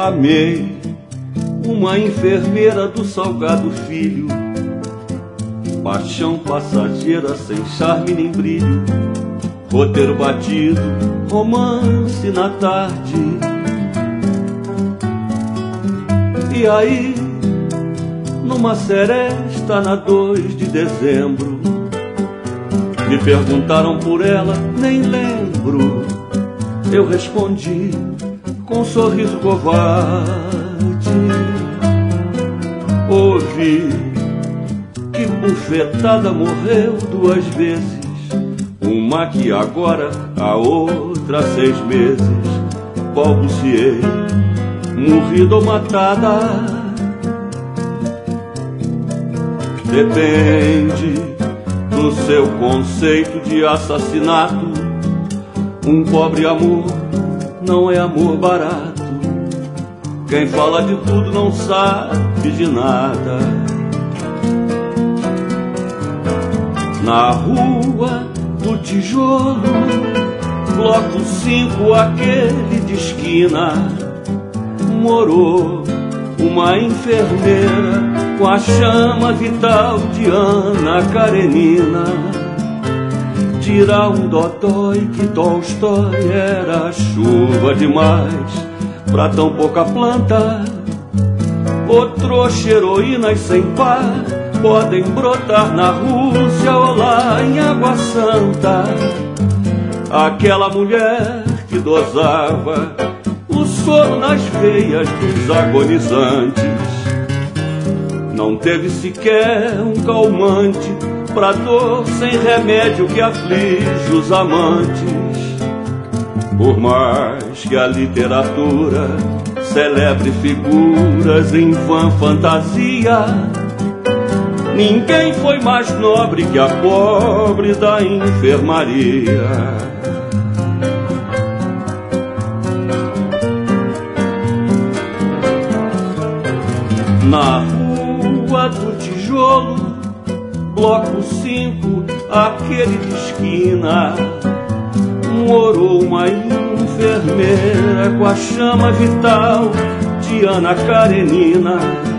Amei uma enfermeira do Salgado Filho, paixão passageira sem charme nem brilho, roteiro batido, romance na tarde. E aí, numa seresta na 2 de dezembro, me perguntaram por ela, nem lembro. Eu respondi com um sorriso covarde. Ouvi que bufetada morreu 2 vezes, uma que agora, a outra 6 meses. Balbuciei, morrida ou matada, depende do seu conceito de assassinato. Um pobre amor não é amor barato. Quem fala de tudo não sabe de nada. Na rua do Tijolo, bloco 5, aquele de esquina, morou uma enfermeira com a chama vital de Ana Karenina. Tirar um dodói que Tolstói era chuva demais pra tão pouca planta. Ô trouxa, heroínas sem par podem brotar na Rússia ou lá em Água Santa. Aquela mulher que dosava o soro nas veias dos agonizantes não teve sequer um calmante pra dor sem remédio que aflige os amantes. Por mais que a literatura celebre figuras em vã fantasia, ninguém foi mais nobre que a pobre da enfermaria. Na rua do Tijolo, bloco 5, aquele de esquina, morou uma enfermeira com a chama vital de Ana Karenina.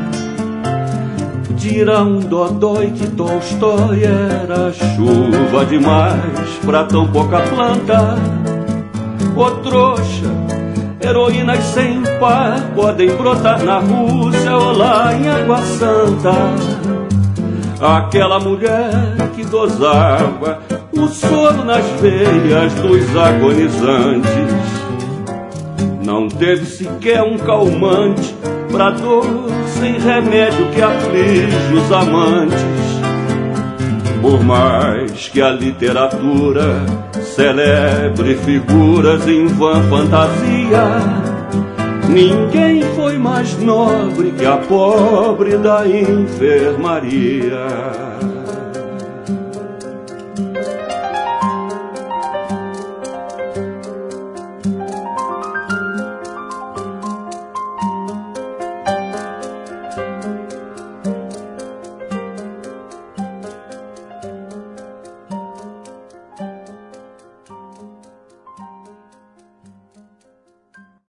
Tira um dodói que Tolstói era chuva demais pra tão pouca planta. Ô trouxa, heroínas sem par podem brotar na Rússia ou lá em Água Santa. Aquela mulher que dosava o soro nas veias dos agonizantes não teve sequer um calmante pra dor sem remédio que aflige os amantes. Por mais que a literatura celebre figuras em vã fantasia, ninguém foi mais nobre que a pobre da enfermaria.